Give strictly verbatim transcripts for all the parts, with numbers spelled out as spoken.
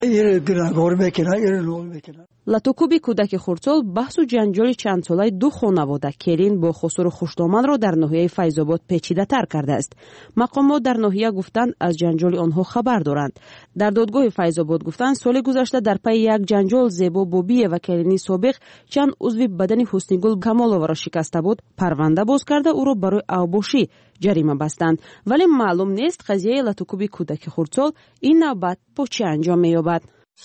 латукуби кӯдаки хурдсол баҳсу ҷанҷоли чандсолаи ду хонавода Келин бо Хусру Хуштоманро дар ноҳияи Файзобод печидатар кардааст. мақомот дар ноҳия гуфтанд аз ҷанҷоли онҳо хабар доранд. дар додгоҳи Файзобод гуфтанд соли гузашта дар пайи як ҷанҷол Зебо Бобиева Келини собиқ чанд узви бадани Ҳуснигул Камоловаро шикаста буд. парванда боз карда ӯро барои авбошӣ ҷарима бастанд, вале маълум нест қазияи латукуби кӯдаки хурдсол ин навбат бо чӣ анҷом меёбад.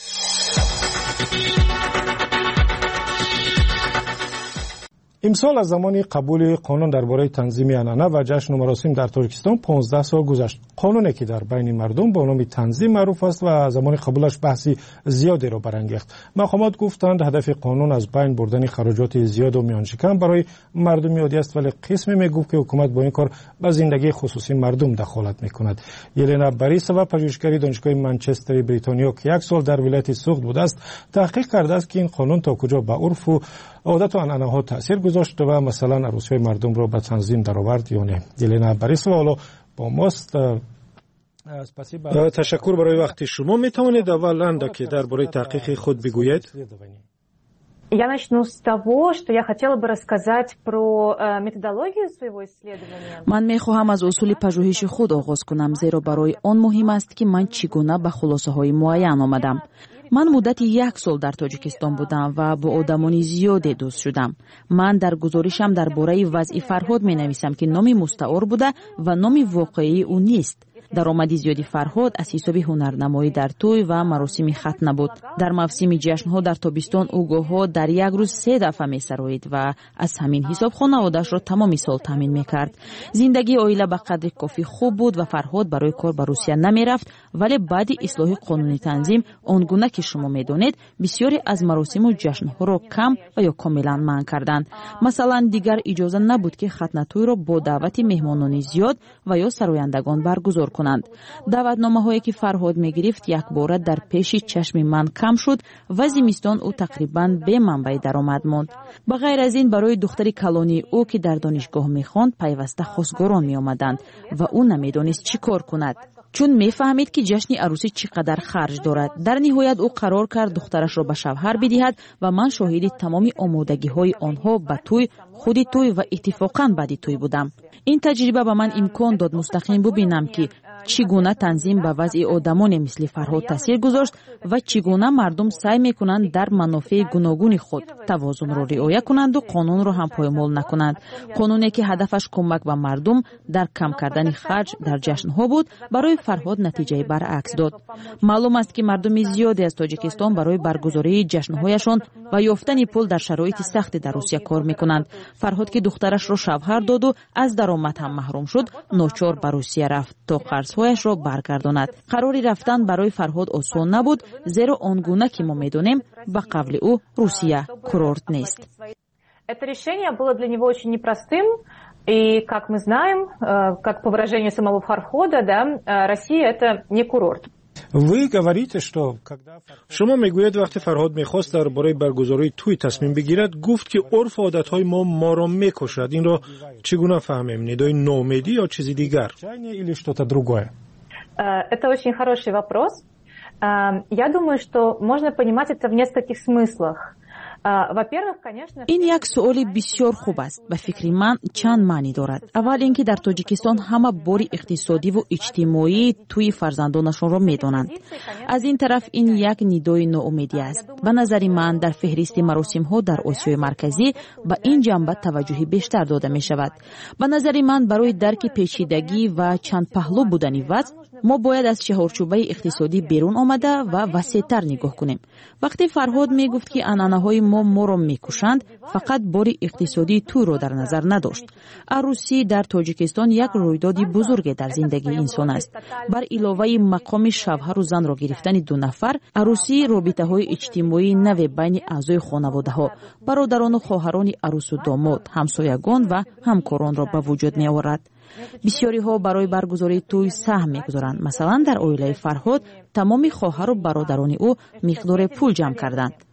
имсол аз замони қабули қонун дар бораи танзими анъана ва ҷашну маросим дар Тоҷикистон понздаҳ сол гузашт. қонуне ки дар байни мардум бо номи танзим маъруф аст ва замони қабулаш баҳси зиёдеро барангехт. мақомот гуфтанд ҳадафи қонун аз байн бурдани хароҷоти зиёду миёншикам барои мардуми оддӣ аст, вале қисме мегуфт ки ҳукумат бо ин кор ба зиндагии хусусии мардум дахолат мекунад. Елена Борисова, пажӯҳишгари донишгоҳи Манчестери Бритониё, ки як сол дар вилояти Суғд будааст, таҳқиқ кардааст ки ин қонун то куҷо ба урфу одату анъанаҳо таъсир гузошт ва масалан арӯсиҳои мардумро ба танзим даровард ё не. Елена Борисова ҳоло бо мост. ташаккур барои вақти шумо. метавонед аввал андаке дар бораи таҳқиқи худ бигӯед? Я начну с того, что я хотела бы рассказать про э, методологию своего исследования. Ман мехоҳам аз усули пажӯҳиши худ оғоз кунам, зеро барои он муҳим аст ки ман чӣ гуна ба хулосаҳои муайян омадам. ман муддати як сол дар Тоҷикистон будам ва бо одамони зиёде дӯст шудам. ман дар гузоришам дар бораи вазъи Фарҳод менависам ки номи мустаъор буда ва номи воқеии ӯ нест. даромади зиёди Фарҳод аз ҳисоби ҳунарнамоӣ дар тӯй ва маросими хатна буд. дар мавсими ҷашнҳо дар тобистон ӯ гоҳҳо дар як рӯз се дафъа месароид ва аз ҳамин ҳисоб хонаводаашро тамоми сол таъмин мекард. зиндагии оила ба қадри кофӣ хуб буд ва Фарҳод барои кор ба Русия намерафт, вале баъди ислоҳи қонуни танзим он гуна ки шумо медонед, бисёре аз маросиму ҷашнҳоро кам ва ё комилан манъ карданд. масалан, дигар иҷоза набуд ки хатнатӯйро бо даъвати меҳмонони зиёд ва ё сарояндагон баргузор کنند. دعوتنامه‌هایی که فرهاد می‌گرفت یک بار در پیش چشم من کم شد و زمستان او تقریباً به منبع درآمد ماند. به غیر از این برای دختر کلانی او که در دانشگاه می‌خواند پیوسته خواستگاران می‌آمدند و او نمی‌دانست چی کار کند. چون می‌فهمید که جشن عروسی چقدر خرج دارد. در نهایت او قرار کرد دخترش را به شوهر بدهد و من شاهد تمام آمادگی‌های آنها به توی، خود توی و اتفاقاً بعد توی بودم. این تجربه به من امکان داد مستقیم ببینم که چگونه تنظیم به وضع آدمان مثل فرهاد تاثیر گذاشت و چگونه مردم سعی میکنند در منافع گوناگون خود توازن را رعایت کنند و قانون را هم پایمال نکنند. قانونی که هدفش کمک به مردم در کم کردن خرج در جشن‌ها بود، برای فرهاد نتیجه برعکس داد. معلوم است که مردم زیادی از تاجیکستان برای برگزاری جشن‌هایشان و یافتن پول در شرایط سخت در روسیه کار میکنند. فرهاد که دخترش را شوهر داد و از درآمد هم محروم شد، ناچار به روسیه رفت تا قرض‌هایش را برگرداند. قراری رفتن برای فرهاد آسان نبود، زیرا آنگونه که ما می‌دانیم به قول او روسیه کورورت نیست. Это решение было для него очень непростым, и, как мы знаем, как по выражению самого Фархода, да, Россия это не курорт. شما میگوید وقتی فرهاد میخواست درباره برگزاری توی تصمیم بگیرد، گفت که عرف و عادتهای ما ما را میکشد. این را چگونه فهمیم؟ ندای نومیدی یا چیزی دیگر؟ Это очень хороший вопрос. Я думаю, что можно понимать это в нескольких смыслах. این یک سؤال بسیار خوب است. به فکر من چند معنی دارد. اول اینکه در تاجیکستان همه بار اقتصادی و اجتماعی توی فرزندانشان را میدانند. از این طرف این یک ندای ناامیدی است. به نظر من در فهرست مراسم ها در آسیای مرکزی به این جنبه توجه بیشتر داده می شود. به نظر من برای درک پیچیدگی و چند پهلو بودن وضع، ما باید از چهارچوبه اقتصادی بیرون آمده و وسیع‌تر نگاه کنیم. وقتی فرهاد می گفت که عنعنه‌های ما ما را میکشند، فقط بار اقتصادی تو را در نظر نداشت. عروسی در تاجیکستان یک رویداد بزرگ در زندگی انسان است. بر علاوه مقام شوهر و زن را گرفتن دو نفر، عروسی رابطه‌های اجتماعی نو بین اعضای خانواده‌ها، برادران و خواهران عروس و داماد، همسایگان و همکاران را به وجود می‌آورد. بسیاری ها برای برگزاری توی سهم می‌گذارند. مثلا در عائله فرهاد تمام خواهر و برادران او مقدار پول جمع کردند.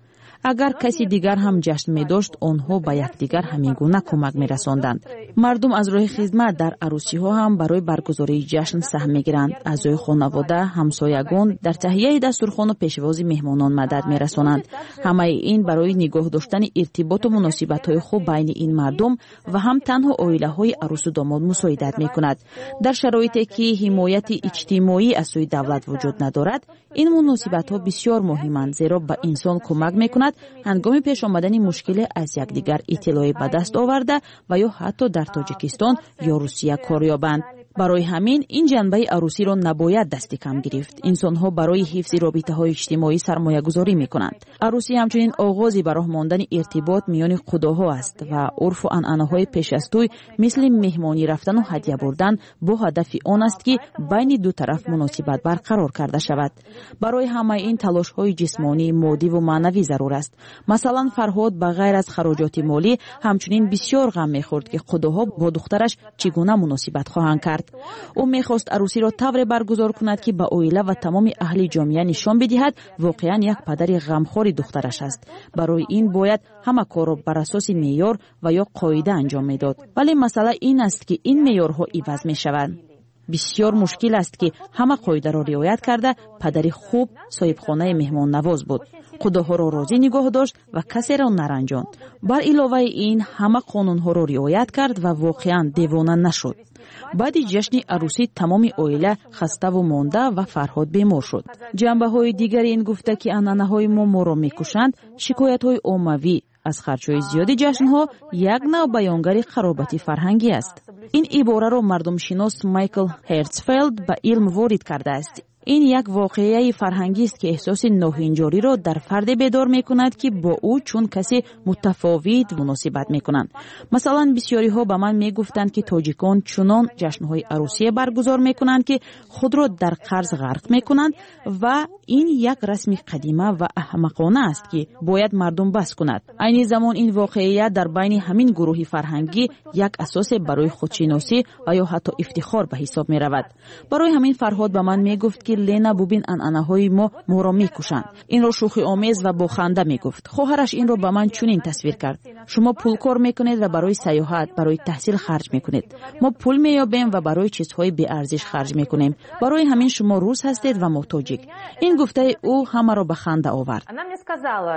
агар каси дигар ҳам ҷашн медошт, онҳо ба якдигар ҳамин гуна кӯмак мерасонданд. Мардум аз роҳи хизмат дар арӯсиҳо ҳам барои баргузории ҷашн саҳм мегиранд. аъзои хонавода, ҳамсоягон дар таҳияи дастурхону пешвози меҳмонон мадад мерасонанд. ҳамаи ин барои нигоҳ доштани иртиботу муносибатҳои хуб байни ин мардум ва ҳам танҳо оилаҳои арӯсу домод мусоидат мекунад. дар шароите ки ҳимояти иҷтимоӣ аз сӯи давлат вуҷуд надорад, ин муносибатҳо бисёр муҳиманд, зеро ба инсон кӯмак мекунад ҳангоми пеш омадани мушкиле аз якдигар иттилоӣ ба даст оварда ва ё ҳатто дар Тоҷикистон ё Русия кор ёбанд. барои ҳамин ин ҷанбаи арӯсиро набояд дасти кам гирифт. инсонҳо барои ҳифзи робитаҳои иҷтимоӣ сармоягузорӣ мекунанд. арӯсӣ ҳамчунин оғози ба роҳ мондани иртибот миёни худоҳо аст ва урфу анъанаҳои пеш аз тӯй мисли меҳмонӣ рафтану ҳадя бурдан бо ҳадафи он аст ки байни ду тараф муносибат барқарор карда шавад. барои ҳамаи ин талошҳои ҷисмонӣ, моддиву маънавӣ зарур аст. масалан, Фарҳод ба ғайр аз хароҷоти молӣ ҳамчунин бисёр ғам мехӯрд ки худоҳо бо духтараш чӣ гуна муносибат хоҳанд кард. ӯ мехост арӯсиро тавре баргузор кунад ки ба оила ва тамоми аҳли ҷомеа нишон бидиҳад воқеан як падари ғамхори духтараш аст. барои ин бояд ҳама корро бар асоси меъёр ва ё қоида анҷом медод. вале масъала ин аст ки ин меъёрҳо иваз мешаванд. бисёр мушкил аст ки ҳама қоидаро риоят карда падари хуб соҳибхонаи меҳмоннавоз буд. худоҳоро розӣ нигоҳ дошт ва касеро наранҷонд. бар иловаи ин ҳама қонунҳоро риоят кард ва воқеан девона нашуд. баъди ҷашни арӯсӣ тамоми оила хаставу монда ва Фарҳод бемор шуд. ҷанбаҳои дигари ин гуфта ки анъанаҳои мо моро мекушанд, шикоятҳои оммавӣ аз харчҳои зиёди ҷашнҳо як навъ баёнгари харобати фарҳангӣ аст. ин ибораро мардумшинос Майкл Херцфелд ба илм ворид кардааст. ин як воқеаи фарҳангист ки эҳсоси ноҳинҷориро дар фарде бедор мекунад ки бо ӯ чун каси мутафовит муносибат мекунанд. масалан, бисёриҳо ба ман мегуфтанд ки тоҷикон чунон ҷашнҳои арӯсие баргузор мекунанд ки худро дар қарз ғарқ мекунанд ва ин як расми қадима ва аҳмақона аст ки бояд мардум бас кунад. айни замон ин воқеия дар байни ҳамин гурӯҳи фарҳангӣ як асосе барои худшиносӣ ва ё ҳатто ифтихор ба ҳисоб меравад. барои ҳамин Фарҳод ба ман мегуфт ки Лена, бубин анъанаҳои мо моро мекушанд. инро шӯхиомез ва бо ханда мегуфт. хоҳараш инро ба ман чунин тасвир кард: шумо пулкор мекунед ва барои саёҳат, барои таҳсил харҷ мекунед. мо пул меёбем ва барои чизҳои беарзиш харҷ мекунем. барои ҳамин шумо рус ҳастед ва мо тоҷик. ин гуфтаи ӯ ҳамаро ба ханда овард. Она мне сказала,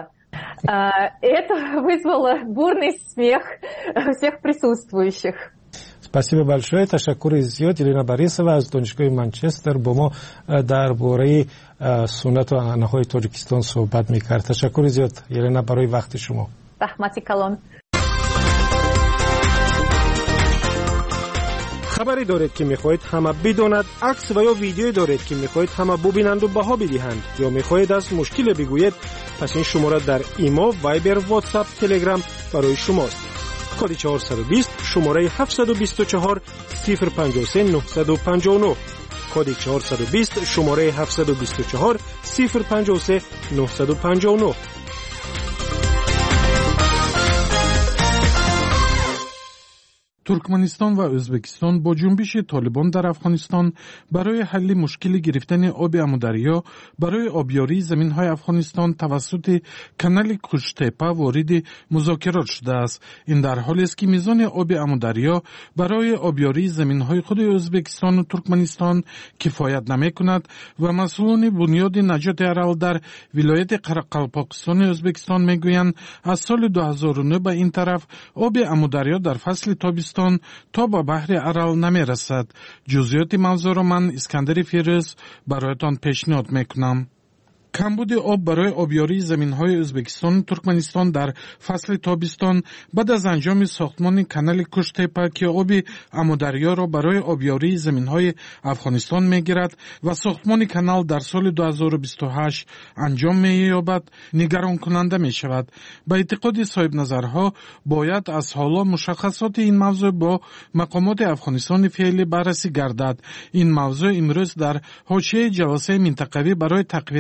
это вызвало бурный смех всех присутствующих. спасибо большое. Ташаккури зиёд. Елена Борисова аз донишгоҳи Манчестер бо мо дар бораи суннату анъанаҳои Тоҷикистон суҳбат мекард. Ташаккури зиёд, Елена, барои вақти шумо. Рахмати калон. خبری دارید که میخواهید همه بداند، عکس و یا ویدیویی دارید که میخواهید همه ببینند و بها بدهند، یا میخواهید از مشکل بگویید، پس این شماره در ایما، وایبر، واتساپ، تلگرام برای شماست. کد چهارصد و بیست شماره هفتصد و بیست و چهار صفر پنجاه و سه نهصد و پنجاه و نه. کد چهارصد و بیست شماره هفتصد و بیست و چهار صفر پنجاه و سه نهصد و پنجاه و نه. туркманистон ва o'zbekiston бо ҷунбиши толибон дар афғонистон барои ҳалли мушкили гирифтани оби амударё барои обёрии заминҳои афғонистон тавассути канали куштепа вориди музокирот шудааст. ин дар ҳолест ки мизони оби амударё барои обёрии заминҳои худи o'zbekистону туркманистон кифоят намекунад ва масъулони бунёди наҷоти арал дар вилояти қарақалпоқистони o'zbekiston мегӯянд, аз соли ду ҳазору нӯ ба ин тараф оби амударё дар фасли тобистон то ба баҳри Арал намерасад. ҷузъиёти мавзӯъро ман Искандари Фирӯз бароятон пешниҳод мекунам. камбуди об барои обёрии заминҳои o'zbekистону туркманистон дар фасли тобистон баъд аз анҷоми сохтмони канали куштепа ки оби амударёро барои обёрии заминҳои афғонистон мегирад ва сохтмони канал дар соли ду ҳазору бисту ҳашт анҷом меёбад, нигаронкунанда мешавад. ба эътиқоди соҳибназарҳо бояд аз ҳоло мушаххасоти ин мавзӯъ бо мақомоти афғонистони феълӣ баррасӣ гардад. ин мавзӯъ имрӯз дар ҳошияи ҷаласаи минтақавӣ барои тақвияти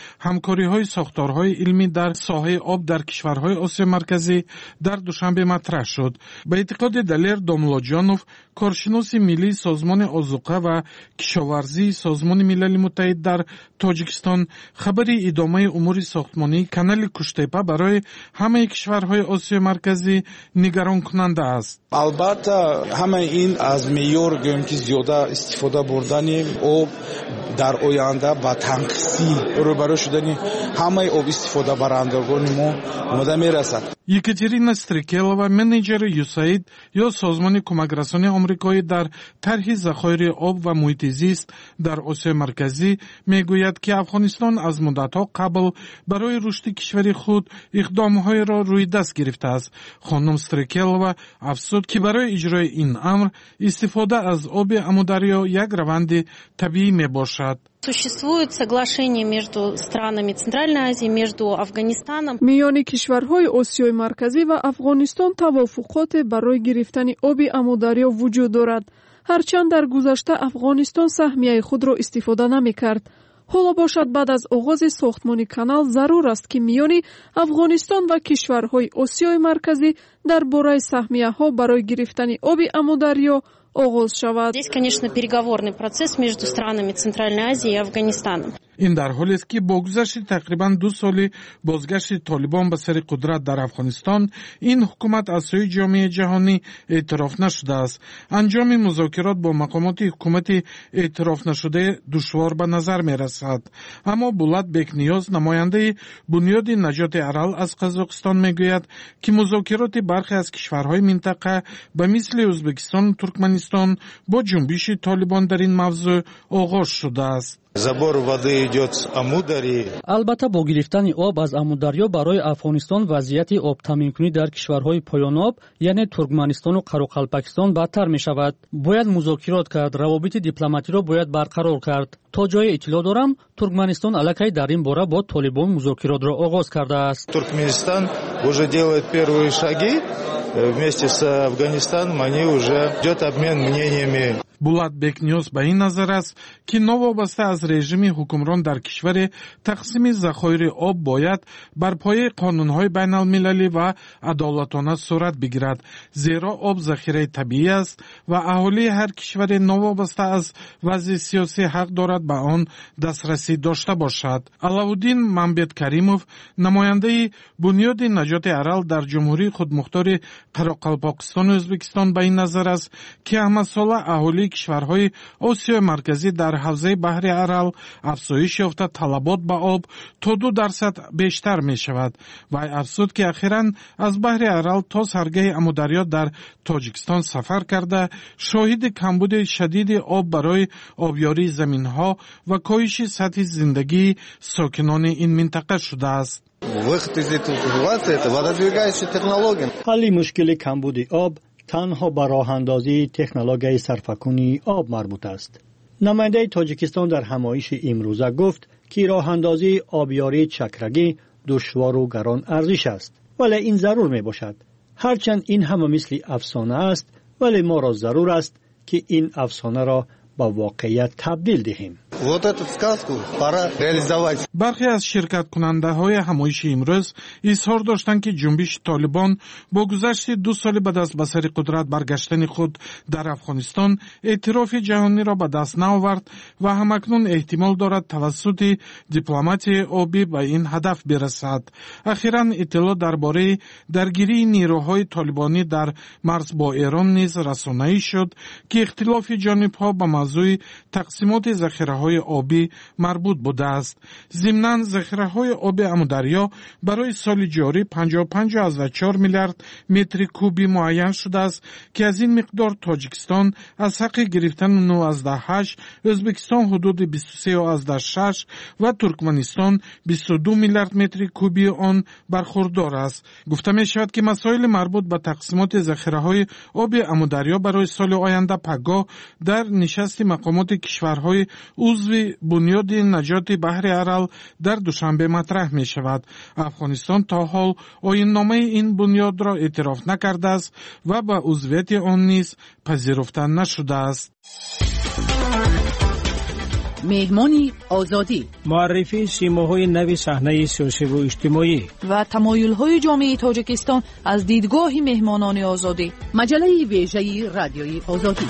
ҳамкориҳои сохторҳои илмӣ дар соҳаи об дар кишварҳои Осиёи Марказӣ дар душанбе матрах шуд. Ба эътиқоди Далер Домулоҷонов, коршиноси миллии созмони озуқа ва кишоварзии Созмони Милали Муттаҳид дар Тоҷикистон, хабари идомаи умури сохтмонии канали Куштепа барои ҳамаи кишварҳои Осиёи Марказӣ нигаронкунанда аст. албатта ҳамаи ин аз меъёр гӯем ки зиёда истифода бурдани об дар оянда ба танқисӣ рӯбарӯ шудани ҳамаи обистифодабарандагони мо омода мерасад. Екатерина Стрикелова, менеҷери юсаид ё созмони кӯмакрасонии омрикоӣ дар тарҳи захоири об ва муҳити зист дар Осиёи Марказӣ мегӯяд, ки Афғонистон аз муддатҳо қабл барои рушди кишвари худ иқдомҳоеро рӯи даст гирифтааст. хонум Стрикелова афзуд, ки барои иҷрои ин амр истифода аз оби Амударё як раванди табиӣ мебошад. Существует соглашение между странами Центральной Азии, между Афганистаном. Миёни кишварҳои Осиёи Марказӣ ва Афғонистон тавофуқоте барои гирифтани оби Амударё вуҷуд дорад. ҳарчанд дар гузашта Афғонистон саҳмияи худро истифода намекард. ҳоло бошад баъд аз оғози сохтмони канал зарур аст, ки миёни Афғонистон ва кишварҳои Осиёи Марказӣ дар бораи саҳмияҳо барои гирифтани оби Амударё оғоз шавад. Здесь, конечно, переговорный процесс между странами Центральной Азии и Афганистаном. ин дар ҳолест, ки бо гузашти тақрибан ду соли бозгашти Толибон ба сари қудрат дар Афғонистон, ин ҳукумат аз сӯи ҷомеаи ҷаҳонӣ эътироф нашудааст. анҷоми музокирот бо мақомоти ҳукумати эътироф нашуда душвор ба назар мерасад. аммо Булат Бекниёз, намояндаи Бунёди наҷоти Арал аз Қазоқистон, мегӯяд, ки музокироти бархе аз кишварҳои минтақа ба мисли Ӯзбекистону Туркманистон бо ҷунбиши Толибон дар ин мавзӯъ оғоз шудааст. Забор воды идет с Амудари. Албатта бо гирифтани об аз Амударё барои Афғонистон вазъияти обтаминкунӣ дар кишварҳои поёноб, яъне Туркманистону Қароқалпакистон бадтар мешавад. Бояд музокирот кард, равобити дипломатиро бояд барқарор кард. То ҷое иттилоъ дорам, Туркманистон аллакай дар ин бора бо Толибон музокиротро оғоз кардааст. Туркменистан уже делает первые шаги. Вместе с Афганистаном они уже идет обмен мнениями. Булат Бекниёз ба ин назар аст, ки новобаста аз режими ҳукмрон дар кишваре тақсими захоири об бояд бар пояи қонунҳои байналмилалӣ ва адолатона сурат бигирад, зеро об захираи табиӣ аст ва аҳолии ҳар кишваре новобаста аз вазъи сиёсӣ ҳақ дорад ба он дастрасӣ дошта бошад. Алавуддин Мамбеткаримов, намояндаи Бунёди наҷоти Арал дар ҷумҳурии худмухтори Қароқалпокистону Ӯзбекистон ба ин назар аст, ки ҳамасола аҳолии кишварҳои Осиёи Марказӣ дар ҳавзаи баҳри Арал афзоиш ёфта талабот ба об то ду дарсад бештар мешавад. Вай афзуд, ки ахиран аз баҳри Арал то саргаҳи Амударё дар Тоҷикистон сафар карда, шоҳиди камбуди шадиди об барои обёрии заминҳо ва коҳиши сатҳи зиндагии сокинони ин минтақа шудааст. Выход из этой ситуации – это вододвигающие технологии. ҳалли мушкили камбуди об танҳо ба роҳандозии технологияи сарфакунии об марбут аст. намояндаи Тоҷикистон дар ҳамоиши имрӯза гуфт, ки роҳандозии обёрии чакрагӣ душвору гарон арзиш аст, вале ин зарур мебошад. ҳарчанд ин ҳама мисли афсона аст, вале моро зарур аст, ки ин афсонаро ба воқеият табдил диҳем. Вот эту сказку пора реализовать. Бархе аз ширкаткунандаҳои ҳамоиши имрӯз изҳор доштанд, ки ҷунбиши Толибон бо гузашти ду соли баъд аз ба сари қудрат баргаштани худ дар Афғонистон эътирофи ҷаҳониро ба даст наовард ва ҳамакнун эҳтимол дорад тавассути дипломатияи обӣ ба ин ҳадаф берасад. Ахиран иттилоъ дар бораи даргирии нерӯҳои толибонӣ дар марз бо Эрон низ расонаӣ шуд, ки ихтилофи ҷонибҳо ба мавзӯи тақсимоти захираҳои обӣ марбут будааст. зимнан захираҳои оби Амударё барои соли ҷорӣ панҷоҳ و панҷ ҳазор чор миллиард метри куби муайян шудааст, ки аз ин миқдор Тоҷикистон аз ҳаққи гирифтани нӯҳ ҳазор ҳашт, Ӯзбекистон ҳудуди бисту се ҳазор шаш ва Туркманистон бисту ду миллиард метри куби он бархурдор аст. гуфта мешавад, ки масоили марбут ба тақсимоти захираҳои оби Амударё барои соли оянда пагоҳ дар нишасти мақомоти кишварҳои узви Бунёди наҷоти баҳри Арал дар душанбе матраҳ мешавад. Афғонистон то ҳол оинномаи ин бунёдро эътироф накардааст ва ба узвияти он низ пазируфта нашудааст. مهمانی آزادی، معرفی سیماهای نوی صحنه سیاسی و اجتماعی و تمایل‌های جامعه تاجیکستان از دیدگاه مهمانان آزادی. مجله ویژه رادیوی آزادی.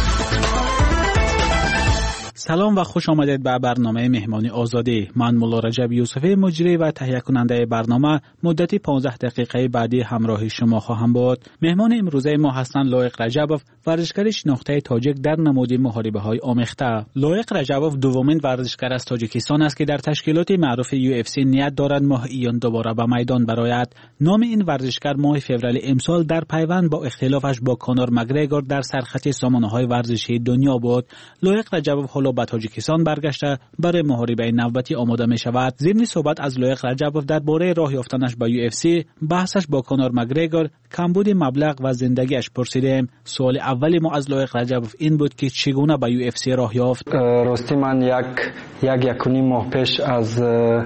سلام و خوش آمدید به برنامه مهمانی آزادی. من مولا رجب یوسفی مجری و تهیه کننده برنامه مدتی پانزده دقیقه بعدی همراه شما خواهم بود. مهمان امروزه ما هستند لایق رجبوف، ورزشکار شناخته تاجیک در نماد محاربه‌های آمیخته. لایق رجبوف دومین ورزشکار از تاجیکستان است که در تشکیلات معروف یو اف سی نیت دارد ماه ایان دوباره به میدان برآید. نام این ورزشکار ماه فوریه امسال در پیوند با اختلافش با کانور مگریگور در سرخط سامانه‌های ورزشی دنیا بود. لایق رجبوف حالا به تاجیکستان برگشته برای محاربه نوبتی آماده می شود. ضمن صحبت از لایق رجبوف درباره راه یافتنش به یو اف سی، بحثش با کانور مگریگور، کمبود مبلغ و زندگیش پرسیدیم. سوال اولی ما از لایق رجبوف این بود که چگونه به یو اف سی راه یافت. راستی من یک یک یکونی ماه پیش از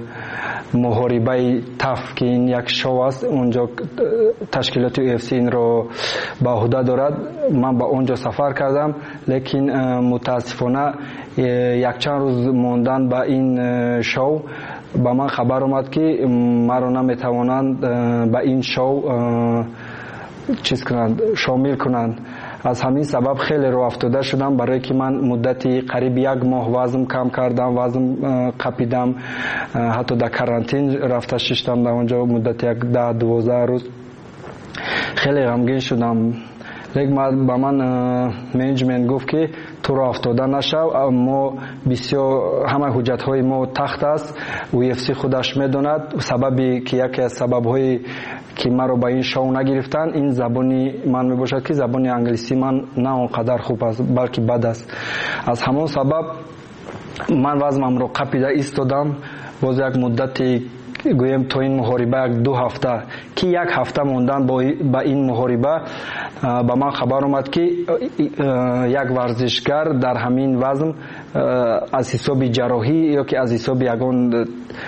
محاربه تف که این یک شو است اونجا تشکیلات یو اف سی این رو به عهده دارد، من به اونجا سفر کردم، لیکن متاسفانه یک چند روز موندن به این شو به من خبر اومد که مرا نمیتوانند به این شو چیز کنند، شامل کنند. از همین سبب خیلی رو افتاده شدم، برای که من مدتی قریب یک ماه وزن کم کردم، وزن قپیدم، حتی در کرانتین رفته ششتم در اونجا مدت یک ده دوازده روز. خیلی غمگین شدم، لیکن با من منیجمنت گفت که تو را افتاده نشو، ما بسیار همه حجت های ما تخت است، یو اف سی خودش میدوند. سببی که یکی از سبب های که مرا با این شو نگرفتن این زبانی من می باشد که زبانی انگلیسی من نه اونقدر خوب است بلکه بد است. از همون سبب من وزنم رو قپیده ایستادم. باز یک مدتی گویم تو این محاربه یک دو هفته که یک هفته موندن با این محاربه با من خبر اومد که یک ورزشکار در همین وزن از حساب جراحی یا که از حساب یگان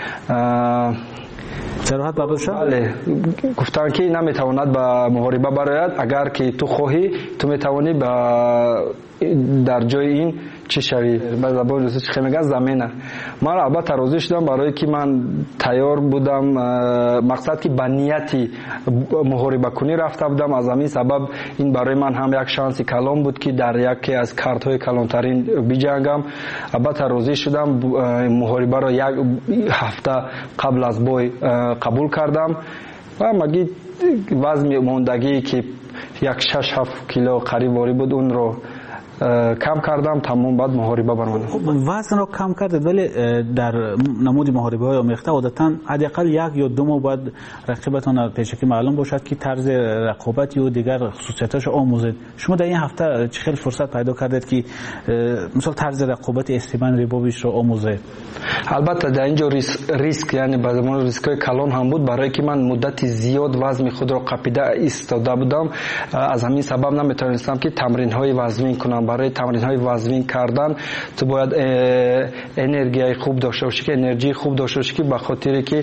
جراحت برداشت، بله، گفتن که نمیتواند به محاربه برآید، اگر که تو خواهی تو میتوانی در جای این چی شوی. به زبان روسی چی میگن زمینه. من البته راضی شدم برای که من تیار بودم، مقصد که به نیتی محاربه کنی رفته بودم. از همین سبب این برای من هم یک شانس کلان بود که در یکی از کارت های کلانترین بجنگم. البته راضی شدم، محاربه را یک هفته قبل از بای قبول کردم و مگی وزن موندگی که یک شش هفت کیلو قریب واری بود اون رو کم کردم، تمام بعد محاربه برمانم. وزن رو کم کردید، ولی در نمود محاربه های آمیخته عادتا حداقل یک یا دو ماه بعد رقیبتان پیشکی معلوم باشد که طرز رقابت یا دیگر خصوصیتاش آموزید. شما در این هفته چه خیلی فرصت پیدا کردید که مثلا طرز رقابت استیون ریبوویچ رو آموزید؟ البته در اینجا ریسک, ریسک یعنی به زمان ریسکای کلان هم بود، برای که من مدت زیاد وزن خود را قپیده ایستاده بودم. از همین سبب نمیتونستم که تمرین های وزنی کنم. برای تمرین های وزنی کردن تو باید انرژی خوب داشته باشی، که انرژی خوب داشته باشی که به خاطر که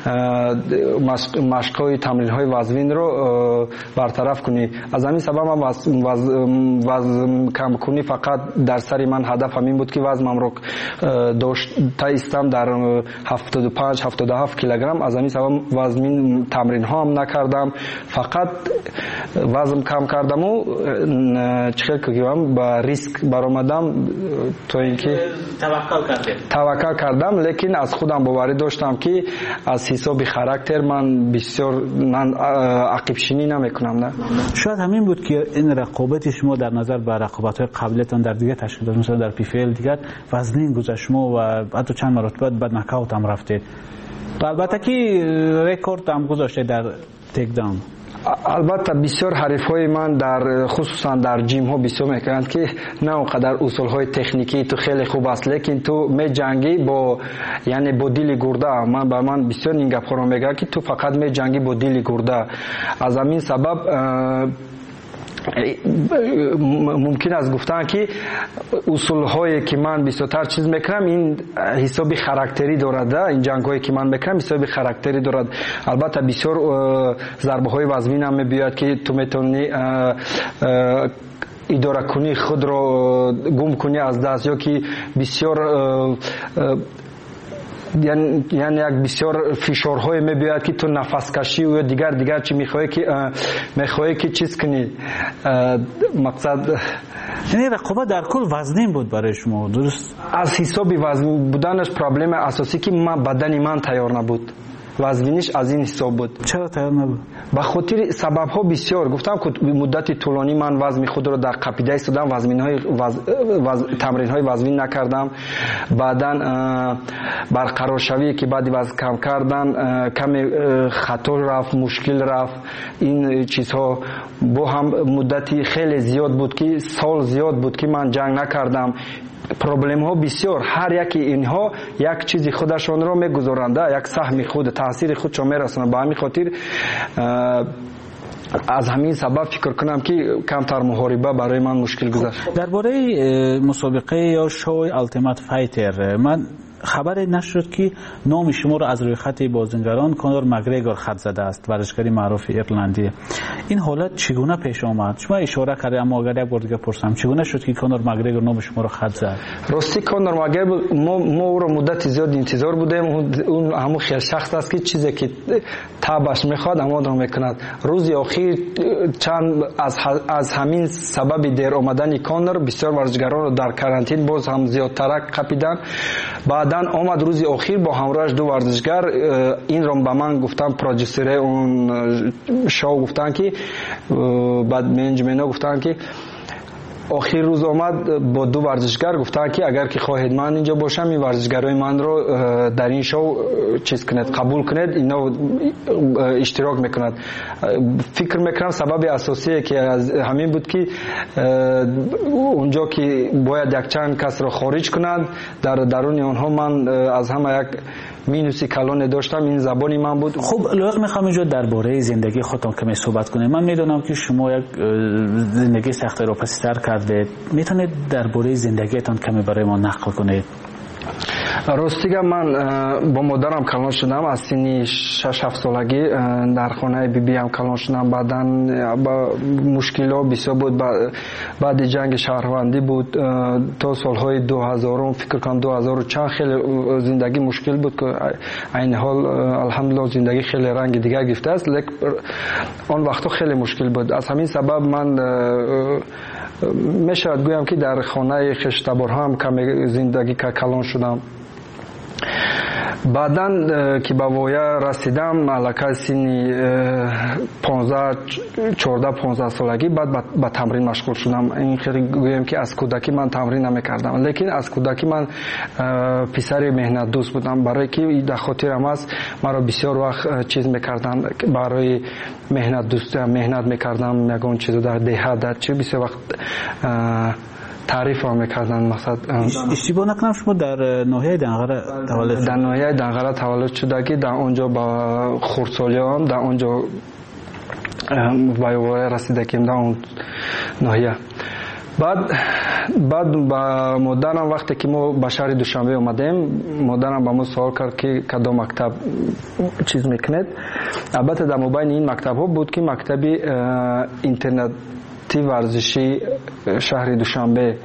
مشق های تمرین های وزنی رو برطرف کنی. از همین سبب من وزن کم کنی فقط در سری من هدفم این بود که وزنم رو داشته ایستم در هفتاد و پنج هفتاد و هفت کیلوگرم. از همین سبب وزن تمرین ها هم نکردم، فقط وزن کم کردم و چخیل که با ریسک برآمدم تو اینکه توکل کردم توکل کردم لیکن از خودم باوری داشتم که از حساب خاراکتر من بسیار من عقب شینی نمیکنم. نه شاید همین بود که این رقابت شما در نظر به رقابت‌های قبلیتان در دیگه تشکیلات مثلا در پی فی ال دیگر وزنین گذشت شما و حتی چند مرتبه بعد نکاوت هم رفتید. البته که رکورد هم گذاشته در تیک داون. البته بسیار حریفای من در خصوصا در جیم ها بسیار میکنند که نه اونقدر اصول های تکنیکی تو خیلی خوب است، لیکن تو می جنگی با یعنی با دیل گرده. من با من بسیار این گپ ها میگه که تو فقط می جنگی با دیل گرده. از همین سبب ممکن است گفتن که اصول هایی که من بیشتر چیز میکنم این حساب خاراکتری دارد. این جنگ هایی که من میکنم حساب خاراکتری دارد. البته بسیار ضربه های وزنی هم میبیاد که تو میتونی اداره خود را گم کنی از دست، یا که بسیار یعنی یعنی یک بسیار فشارهای میبیاد که تو نفس کشی و دیگر دیگر چی میخوای که میخوای که چیز کنی. مقصد یعنی رقابت در کل وزنین بود برای شما، درست؟ از حساب وزن بودنش پرابلم اساسی که من بدن من تیار نبود، وزنش از این حساب بود. چرا تیار نبود؟ به خاطر سبب ها بسیار. گفتم که مدت طولانی من وزن خود را در قپیده ایستادم، وزن های وز... وز... تمرین های وزنی نکردم. بعداً برقرار شوی که بعد وزن کم کردن کم خطر رفت، مشکل رفت. این چیزها با هم مدتی خیلی زیاد بود که سال زیاد بود که من جنگ نکردم. پروبلم ها بسیار، هر یکی اینها یک چیزی خودشان را میگذارند، یک سهم خود تاثیر خودشان میرسونند. با همین خاطر از همین سبب فکر کنم که کمتر محاربه برای من مشکل گذشت. درباره مسابقه یا شوی التیمت فایتر من خبری نشد که نام شما را از روی خط بازیگران کانور مگریگور خط زده است، ورزشکاری معروف ایرلندی. این حالت چگونه پیش آمد؟ شما اشاره کردید اما اگر یک بار دیگه پرسم چگونه شد که کانور مگریگور نام شما را خط زد؟ راستی کانور مگریگور ما ما او را مدت زیاد انتظار بودیم. اون همون خیلی شخص است که چیزی که تابش میخواد اما را میکند. روز اخیر چند از از همین سبب دیر آمدن کانور بسیار ورزشکاران را در کرانتین باز هم زیادتر قپیدن. بعد آمد روز اخیر با همراهش دو ورزشگر این رو به من گفتن، پروژیسر اون شو گفتن که بعد منیجمنت گفتن که آخر روز آمد با دو ورزشگر گفتن که اگر که خواهید من اینجا باشم این ورزشگرای من رو در این شو چیز کنید، قبول کنید، اینا اشتراک میکنند. فکر میکنم سبب اساسی که از همین بود که اونجا که باید یک چند کس رو خارج کنند، در درون اونها من از همه یک مینوسی کلان داشتم، این زبانی من بود. خب لازم میخوام اینجا درباره زندگی خودتون کمی صحبت کنیم. من میدونم که شما یک زندگی سخت رو پس‌تر کردید، میتونید درباره زندگیتون کمی برای ما نقل کنید؟ راستیگه من با مادرم کلان شدم از سنی شش هفت سالگی، در خانه بی بی هم کلان شدم. بعدا با مشکلات بسیار بود، بعد جنگ شهروندی بود تا سالهای دو هزار فکر کنم دو هزار و چند خیلی زندگی مشکل بود که این حال الحمدلله زندگی خیلی رنگ دیگر گرفته است، لیکن آن وقتا خیلی مشکل بود. از همین سبب من میشود گویم که در خانه خشتبار هم کمی زندگی که کلان شدم. بعداً که به وایه رسیدم علاقه سنی پانزده چهارده پانزده سالگی بعد به تمرین مشغول شدم. این خیلی گویم که از کودکی من تمرین نمیکردم، لیکن از کودکی من پسر مهنت دوست بودم، برای که در خاطرم است مرا بسیار وقت چیز میکردن برای مهنت دوست مهنت میکردم، یگان چیز در دهه در چه بسیار وقت تعریف هم میکردن. مقصد اشتباه نکنم شما در ناحیه دنقره تولد در ناحیه دنقره تولد شدگی، در اونجا با خردسالیام در اونجا وایواره رسیدگیم در اون ناحیه. بعد بعد با مادرم وقتی که ما به شهر دوشنبه اومدیم، مادرم با ما سوال کرد که کدام مکتب چیز میکنید. البته در مابین این مکتب ها بود که مکتبی اینترنت ورزشی شهر دوشنبه.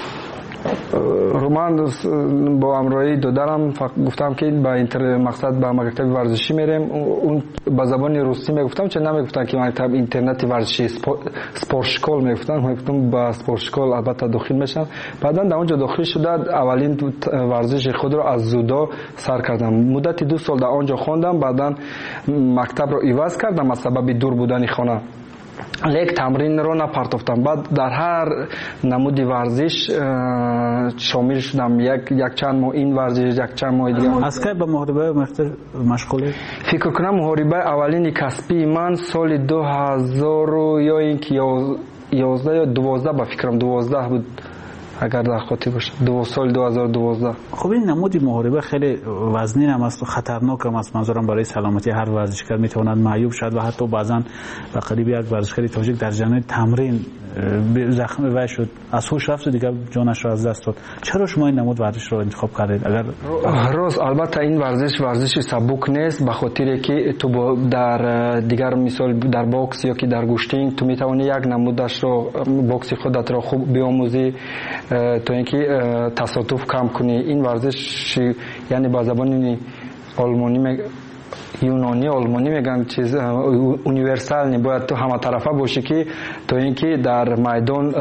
من با همراهی دادرم گفتم که با اینتر مقصد با مکتب ورزشی میریم. اون با زبان روسی میگفتم، چه نمیگفتن که مکتب اینترنت ورزشی سپورت شکول میگفتن. من گفتم با سپورت شکول البته داخل میشم. بعدا در اونجا داخل شده اولین ورزش خود رو از زودو سر کردم. مدت دو سال در اونجا خواندم، بعدا مکتب رو عوض کردم از سبب دور بودن خانه، لیک تمرین رو نپرداختم. بعد در هر نمودی ورزش شامل شدم، یک یک چند ماه این ورزش، یک چند ماه دیگه. از کی به محاربه مشغولی؟ فکر کنم محاربه اولین کسبی من سال دو هزار یا اینکه یازده یا دوازده با فکرم دوازده بود اگر در خاطر باشه دو سال دو هزار و دوازده. خب این نمود محاربه خیلی وزنی هم است و خطرناک هم است. منظورم برای سلامتی هر ورزشکار میتواند معیوب شد و حتی بعضا به قریب یک ورزشکار تاجیک در جریان تمرین زخمی وای شد، از هوش رفت و دیگه جانش را از دست داد. چرا شما این نمود ورزش را انتخاب کردید؟ اگر راست البته این ورزش ورزش سبک نیست، به خاطر که تو در دیگر مثال در باکس یا که در گوشتینگ تو میتونی یک نمودش رو باکس خودت را خوب بیاموزی تا اینکه تصادف کم کنی. این ورزش یعنی با زبان آلمانی یونانی آلمانی میگن چیز اونیورسال نی، باید تو همه طرفه باشی که تو اینکه در میدان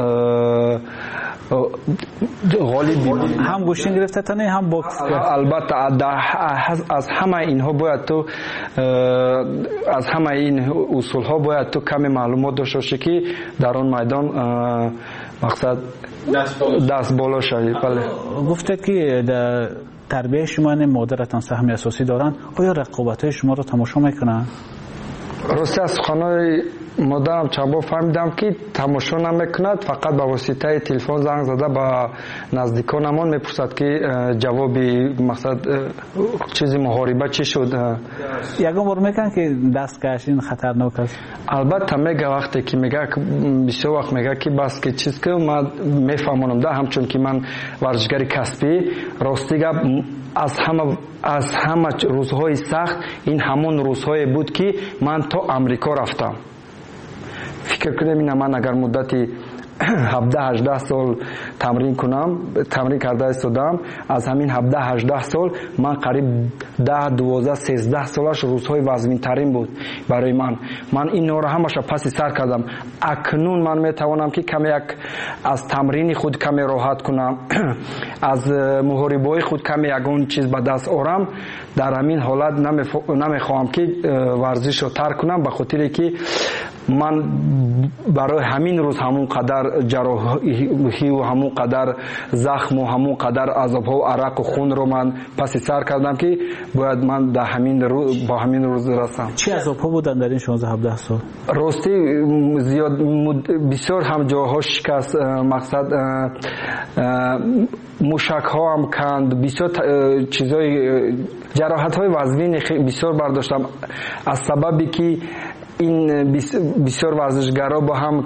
غالب بمونی. هم گوشتینگ گرفته تنی هم باکس. البته از همه اینها باید تو از همه این اصول ها باید تو کمی معلومات داشته باشی که در اون میدان مقصد دست بالا شوی. بله گفتید که در تربیه شما مادرتان سهم اساسی دارن، آیا رقابت‌های شما رو تماشا میکنن؟ راستی از خانه مادرم چند بار فهمیدم که تماشا نمیکند، فقط با واسطه تلفن زنگ زده با نزدیکانمان میپرسد که جواب مقصد چیزی محاربه چی شد. یکم بار میگن که دست کشین خطرناک است. البته میگه وقتی که میگه بسیار وقت میگه که بس که چیز که من میفهمونم ده، همچون که من ورزشکار کسبی راستی گپ از همه از همه روزهای سخت این همون روزهای بود که من تا امریکا رفتم. فکر کنم این من اگر مدتی هفده هجده سال تمرین کنم تمرین کرده استادم، از همین هفده هجده سال من قریب ده دوازده سیزده سالش روزهای وزمین ترین بود برای من. من این نور همش پس سر کردم. اکنون من میتوانم که کمی یک از تمرین خود کمی راحت کنم از محاربه خود کمی یگون چیز به دست آورم. در همین حالت نمیخواهم که ورزش رو ترک کنم، به خاطر که من برای همین روز همون قدر جراحی و همون قدر زخم و همون قدر عذاب ها و عرق و خون رو من پس سر کردم که باید من در همین روز با همین روز رسم. چی عذاب ها بودن در این شانزده هفده سال؟ راستی زیاد بسیار هم جاها شکست، مقصد موشک ها هم کند، بسیار چیزای جراحت های وزنی بسیار برداشتم از سببی که این بسیار ورزشگرا با هم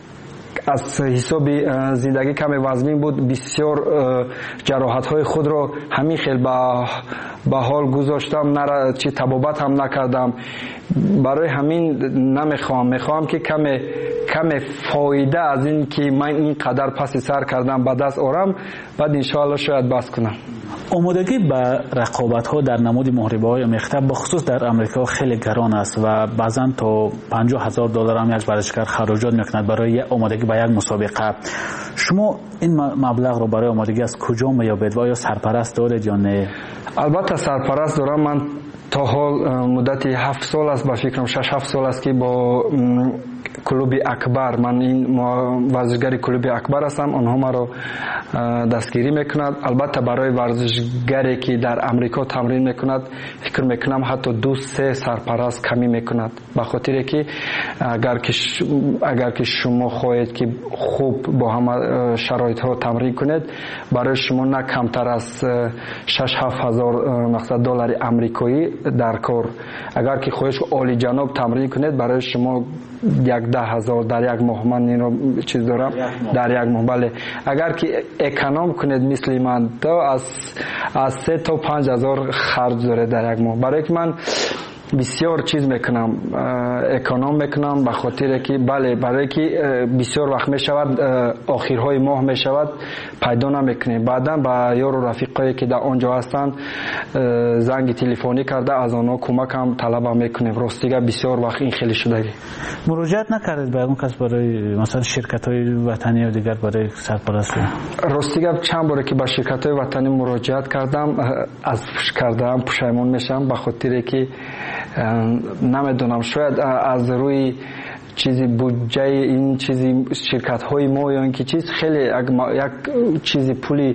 از حساب زندگی کم وزنی بود، بسیار جراحت های خود را همین خیلی به حال گذاشتم، نه چی طبابت هم نکردم. برای همین نمیخوام میخوام که کم کم فایده از این که من این قدر پس سر کردم به دست آورم، بعد انشاءالله شاید بس کنم. آمادگی به رقابت ها در نمود محاربه های مختلف بخصوص در امریکا خیلی گران است و بعضا تا پنجاه هزار دلار هم یک ورزشکار خراجات میکند برای آمادگی به یک مسابقه. شما این مبلغ رو برای آمادگی از کجا میابید و آیا سرپرست دارید یا نه؟ البته سرپرست دارم. من تا حال مدتی هفت سال است، با فکرم شش هفت سال است که با کلوب اکبر، من این ورزشگری کلوب اکبر هستم، آنها ما رو دستگیری میکند. البته برای ورزشگری که در امریکا تمرین میکند فکر میکنم حتی دو سه سرپرست کمی میکند، به خاطر که اگر که اگر که شما خواهید که خوب با همه شرایط ها تمرین کنید، برای شما نه کمتر از شش هفت هزار مقصد دلار امریکایی در کار. اگر که خواهید عالی جناب تمرین کنید، برای شما یک ده هزار در یک ماه، من این رو چیز دارم در یک ماه. بله اگر که اکانوم کنید مثل من، تو از از سه تا پنج هزار خرج داره در یک ماه. برای که من بسیار چیز میکنم، اکانوم میکنم، به خاطر که بله برای که بسیار وقت میشود آخرهای ماه میشود پیدا نمیکنه. بعدا با یار و رفیقایی که در آنجا هستند زنگ تلفنی کرده از آنها کمک هم طلب میکنیم. راستیگه بسیار وقت این خیلی شدگی. مراجعت نکردید به اون کس برای مثلا شرکت های وطنی و دیگر برای سرپرستی؟ راستیگه چند باره که با شرکت های وطنی مراجعت کردم، از کردم پشیمون میشم، به خاطر که نمیدونم شاید از روی چیزی بودجه این چیزی شرکت های ما یا اینکه چیز خیلی یک چیزی پولی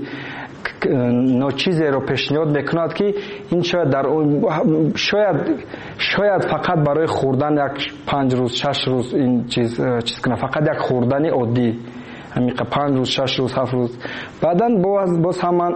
ناچیزی رو پیشنهاد میکند که این شاید در شاید شاید فقط برای خوردن یک پنج روز شش روز این چیز چیز کنه، فقط یک خوردن عادی همین پنج روز شش روز هفت روز بعدا باز باز همان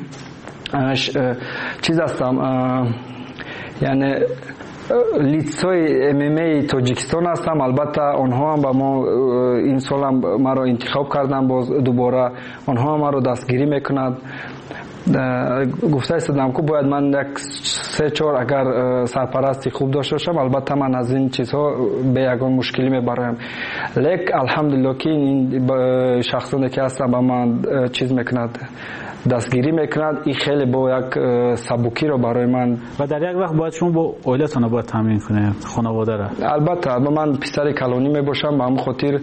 چیز هستم یعنی لیتسای ام ام ای تاجیکستان هستم. البته آنها هم با ما این سال هم ما را انتخاب کردن، باز دوباره آنها ما را دستگیری میکنند. گفته استادم که باید من یک سه چهار اگر سرپرستی خوب داشته باشم، البته من از این چیزها به یگان مشکلی میبرایم. لیک الحمدلله که این شخصانی که هستن با من چیز میکند، دستگیری میکند، این خیلی با یک سبکی رو برای من. و در یک وقت باید شما با اویلتان باید تامین کنه خانواده را؟ البته من پسر کلانی میباشم، به همون خاطر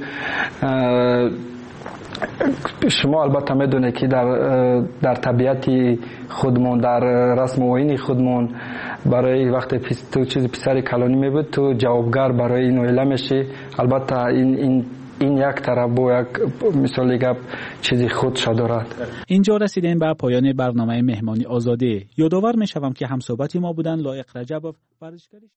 شما البته میدونه که در در طبیعت خودمون، در رسم و آیین خودمون، برای وقتی تو چیز پسر کلانی میبود تو جوابگر برای این اویله میشی. البته این این این یک طرف با یک مثال گپ چیزی خودش دارد. اینجا رسیدیم به پایان برنامه مهمانی آزادی. یادآور میشوم که همصحبت ما بودن لایق رجبوف، ورزشکار